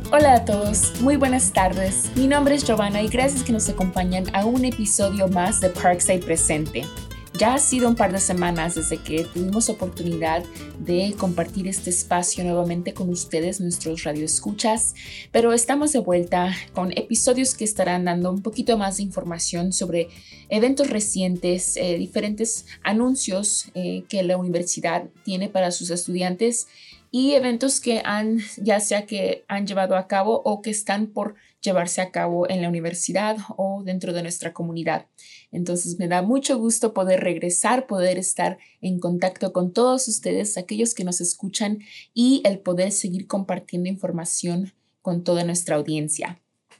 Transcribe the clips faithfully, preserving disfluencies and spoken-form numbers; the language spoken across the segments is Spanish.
Hola a todos, muy buenas tardes. Mi nombre es Giovanna y gracias que nos acompañan a un episodio más de Parkside Presente. Ya ha sido un par de semanas desde que tuvimos oportunidad de compartir este espacio nuevamente con ustedes, nuestros radioescuchas, pero estamos de vuelta con episodios que estarán dando un poquito más de información sobre eventos recientes, eh, diferentes anuncios eh, que la universidad tiene para sus estudiantes y eventos que han, ya sea que han llevado a cabo o que están por llevarse a cabo en la universidad o dentro de nuestra comunidad. Entonces me da mucho gusto poder regresar, poder estar en contacto con todos ustedes, aquellos que nos escuchan, y el poder seguir compartiendo información con toda nuestra audiencia.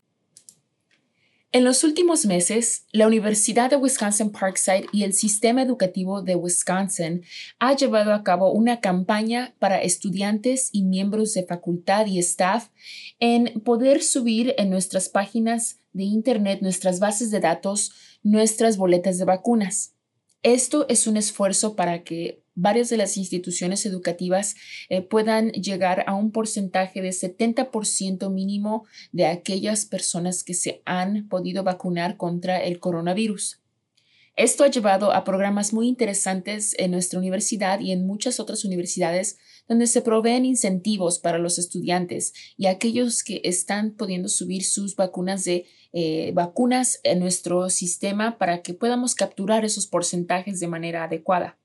En los últimos meses, la Universidad de Wisconsin-Parkside y el Sistema Educativo de Wisconsin ha llevado a cabo una campaña para estudiantes y miembros de facultad y staff en poder subir en nuestras páginas de Internet, nuestras bases de datos, nuestras boletas de vacunas. Esto es un esfuerzo para que varias de las instituciones educativas eh, puedan llegar a un porcentaje de setenta por ciento mínimo de aquellas personas que se han podido vacunar contra el coronavirus. Esto ha llevado a programas muy interesantes en nuestra universidad y en muchas otras universidades donde se proveen incentivos para los estudiantes y aquellos que están pudiendo subir sus vacunas de eh, vacunas en nuestro sistema para que podamos capturar esos porcentajes de manera adecuada.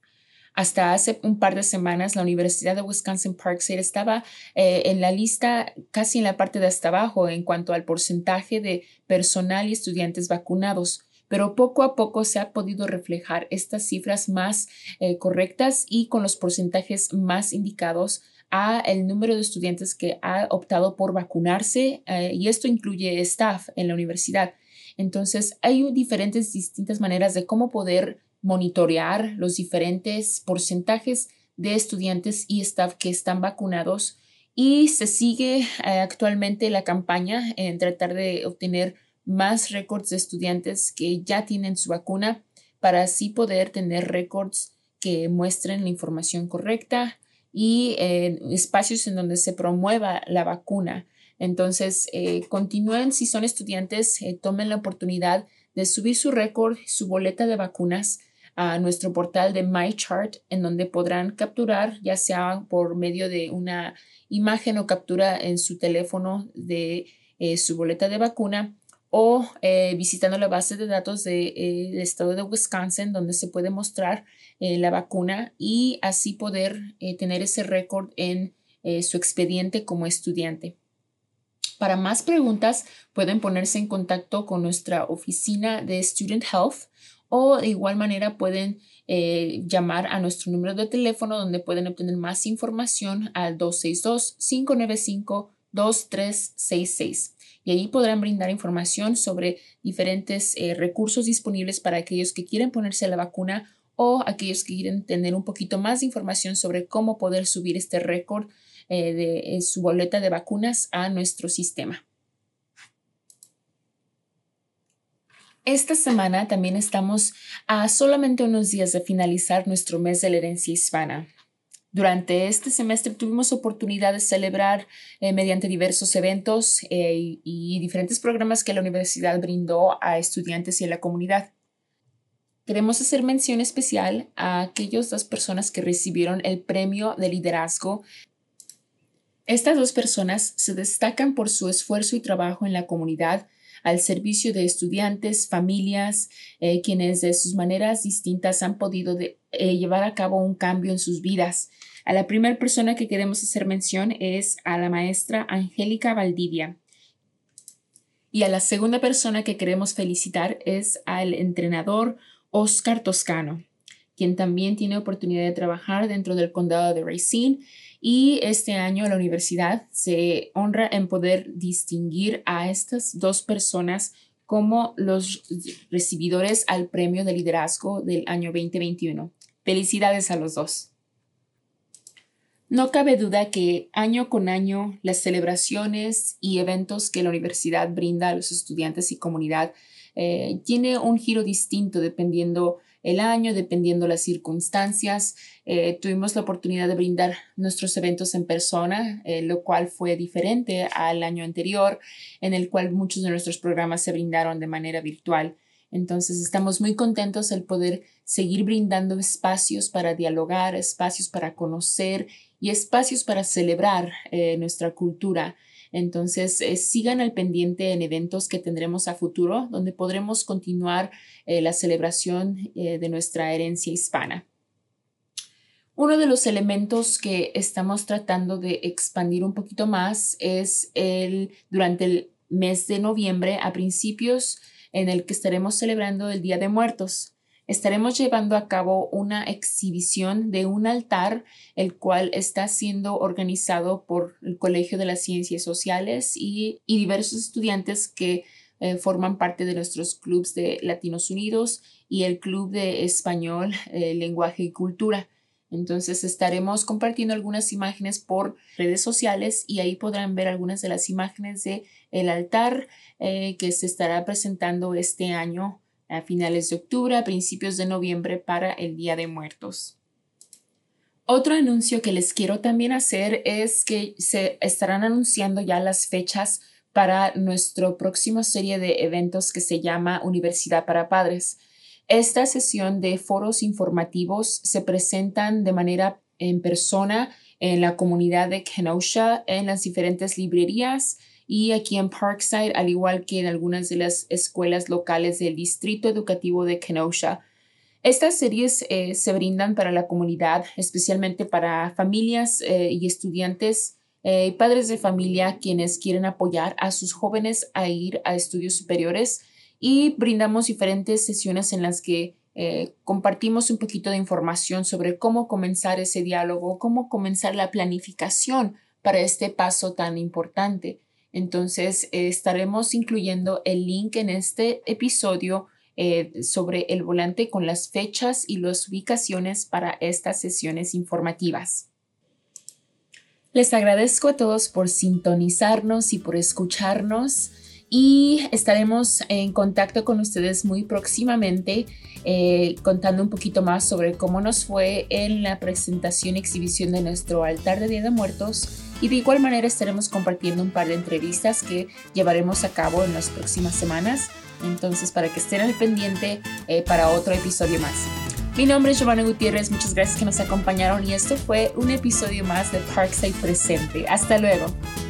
Hasta hace un par de semanas, la Universidad de Wisconsin-Parkside estaba eh, en la lista casi en la parte de hasta abajo en cuanto al porcentaje de personal y estudiantes vacunados, pero poco a poco se ha podido reflejar estas cifras más eh, correctas y con los porcentajes más indicados a el número de estudiantes que ha optado por vacunarse eh, y esto incluye staff en la universidad. Entonces, hay diferentes distintas maneras de cómo poder monitorear los diferentes porcentajes de estudiantes y staff que están vacunados y se sigue eh, actualmente la campaña en tratar de obtener más récords de estudiantes que ya tienen su vacuna para así poder tener récords que muestren la información correcta y eh, espacios en donde se promueva la vacuna. Entonces, eh, continúen si son estudiantes, eh, tomen la oportunidad de subir su récord, su boleta de vacunas a nuestro portal de MyChart, en donde podrán capturar, ya sea por medio de una imagen o captura en su teléfono de eh, su boleta de vacuna o eh, visitando la base de datos del de, eh, estado de Wisconsin, donde se puede mostrar eh, la vacuna y así poder eh, tener ese récord en eh, su expediente como estudiante. Para más preguntas, pueden ponerse en contacto con nuestra oficina de Student Health o de igual manera pueden eh, llamar a nuestro número de teléfono donde pueden obtener más información al dos seis dos, cinco nueve cinco, dos tres seis seis. Y ahí podrán brindar información sobre diferentes eh, recursos disponibles para aquellos que quieren ponerse la vacuna o aquellos que quieren tener un poquito más de información sobre cómo poder subir este récord eh, de eh, su boleta de vacunas a nuestro sistema. Esta semana también estamos a solamente unos días de finalizar nuestro mes de la herencia hispana. Durante este semestre tuvimos oportunidad de celebrar eh, mediante diversos eventos eh, y, y diferentes programas que la universidad brindó a estudiantes y a la comunidad. Queremos hacer mención especial a aquellas dos personas que recibieron el premio de liderazgo. Estas dos personas se destacan por su esfuerzo y trabajo en la comunidad al servicio de estudiantes, familias, eh, quienes de sus maneras distintas han podido de, eh, llevar a cabo un cambio en sus vidas. A la primera persona que queremos hacer mención es a la maestra Angélica Valdivia. Y a la segunda persona que queremos felicitar es al entrenador Oscar Toscano, quien también tiene oportunidad de trabajar dentro del condado de Racine. Y este año la universidad se honra en poder distinguir a estas dos personas como los recibidores al premio de liderazgo del año veinte veintiuno. Felicidades a los dos. No cabe duda que año con año las celebraciones y eventos que la universidad brinda a los estudiantes y comunidad eh, tiene un giro distinto dependiendo el año, dependiendo las circunstancias. Eh, tuvimos la oportunidad de brindar nuestros eventos en persona, eh, lo cual fue diferente al año anterior, en el cual muchos de nuestros programas se brindaron de manera virtual. Entonces, estamos muy contentos el poder seguir brindando espacios para dialogar, espacios para conocer y espacios para celebrar eh, nuestra cultura. Entonces, eh, sigan al pendiente en eventos que tendremos a futuro, donde podremos continuar eh, la celebración eh, de nuestra herencia hispana. Uno de los elementos que estamos tratando de expandir un poquito más es el, durante el mes de noviembre, a principios, en el que estaremos celebrando el Día de Muertos. Estaremos llevando a cabo una exhibición de un altar, el cual está siendo organizado por el Colegio de las Ciencias Sociales y, y diversos estudiantes que eh, forman parte de nuestros clubes de Latinos Unidos y el Club de Español, eh, Lenguaje y Cultura. Entonces estaremos compartiendo algunas imágenes por redes sociales y ahí podrán ver algunas de las imágenes de el altar eh, que se estará presentando este año a finales de octubre, a principios de noviembre para el Día de Muertos. Otro anuncio que les quiero también hacer es que se estarán anunciando ya las fechas para nuestra próxima serie de eventos que se llama Universidad para Padres. Esta sesión de foros informativos se presentan de manera en persona en la comunidad de Kenosha, en las diferentes librerías y aquí en Parkside, al igual que en algunas de las escuelas locales del Distrito Educativo de Kenosha. Estas series eh, se brindan para la comunidad, especialmente para familias eh, y estudiantes y eh, padres de familia quienes quieren apoyar a sus jóvenes a ir a estudios superiores. Y brindamos diferentes sesiones en las que eh, compartimos un poquito de información sobre cómo comenzar ese diálogo, cómo comenzar la planificación para este paso tan importante. Entonces, eh, estaremos incluyendo el link en este episodio eh, sobre el volante con las fechas y las ubicaciones para estas sesiones informativas. Les agradezco a todos por sintonizarnos y por escucharnos. Y estaremos en contacto con ustedes muy próximamente eh, contando un poquito más sobre cómo nos fue en la presentación y exhibición de nuestro altar de Día de Muertos y de igual manera estaremos compartiendo un par de entrevistas que llevaremos a cabo en las próximas semanas, entonces para que estén al pendiente eh, para otro episodio más. Mi nombre es Giovanna Gutiérrez, muchas gracias que nos acompañaron y esto fue un episodio más de Parkside Presente. Hasta luego.